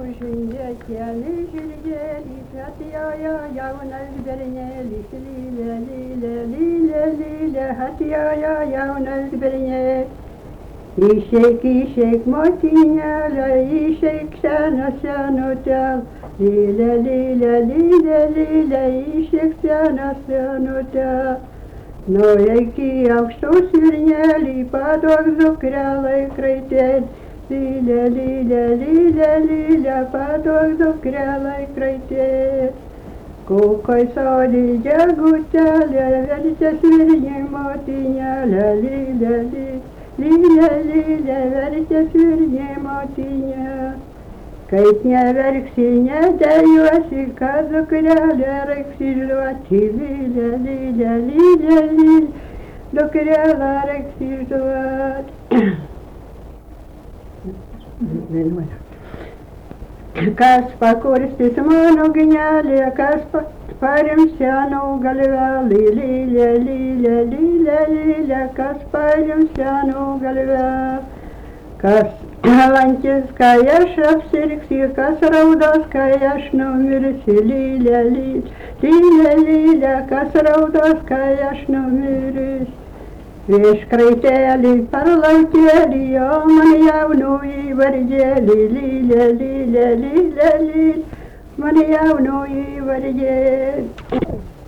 Ishek, ishek, motinyala, ishek, sana, sanotal. Lila, lila, lila, lila, ishek, sana, sanotal. No jaki augstu svirnelį padok dukrelai kraitėt. Lila, lila, lila, lila, padok dukrelai kraitėt. Kokoj sodį džegutelė, vertė svirnį motinėlė. Lila, lila, lila, lila, vertė svirnį motinė. Kaip neverksi, nedejuosi, kad dukrelė reiks išduoti. Lila, lila, lila, lila, dukrelę reiks išduoti. Kas pakurstys mano gynelį, kas parims senų galvelį. Lila, lila, lila, lila, kas parims senų galvelį. Kas lankys, kai aš apsirgsiu, kas raudos, kai aš numirsiu. Lila, lila, lila, lila, kas raudos, kai aš numirsiu. Prieš kraitelį per laukėlį, o man jaunųjį vargėlį. Lila, lila, lila, lila, man jaunųjį vargėlį.